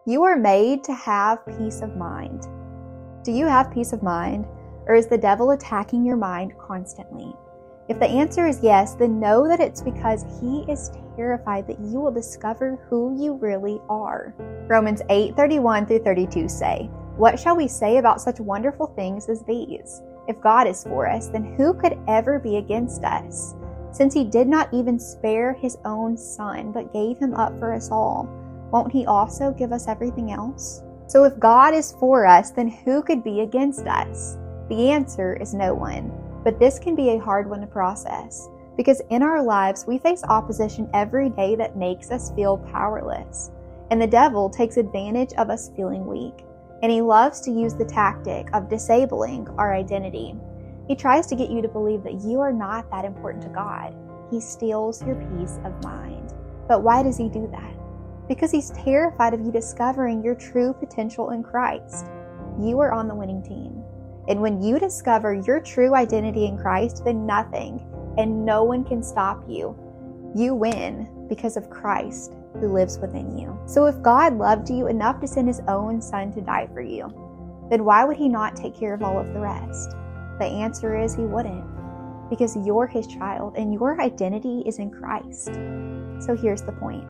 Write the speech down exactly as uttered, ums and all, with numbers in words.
You are made to have peace of mind. Do you have peace of mind, or is the devil attacking your mind constantly? If the answer is yes, then know that it's because he is terrified that you will discover who you really are. Romans eight thirty-one through thirty-two say, "What shall we say about such wonderful things as these? If God is for us, then who could ever be against us? Since he did not even spare his own son, but gave him up for us all, won't he also give us everything else?" So if God is for us, then who could be against us? The answer is no one. But this can be a hard one to process, because in our lives we face opposition every day that makes us feel powerless. And the devil takes advantage of us feeling weak, and he loves to use the tactic of disabling our identity. He tries to get you to believe that you are not that important to God. He steals your peace of mind. But why does he do that? Because he's terrified of you discovering your true potential in Christ. You are on the winning team. And when you discover your true identity in Christ, then nothing and no one can stop you. You win because of Christ who lives within you. So if God loved you enough to send his own son to die for you, then why would he not take care of all of the rest? The answer is he wouldn't, because you're his child and your identity is in Christ. So here's the point.